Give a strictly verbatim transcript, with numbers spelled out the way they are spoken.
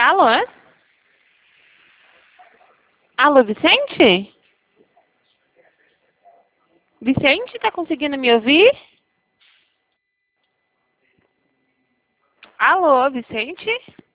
Alô? Alô, Vicente? Vicente, tá conseguindo me ouvir? Alô, Vicente?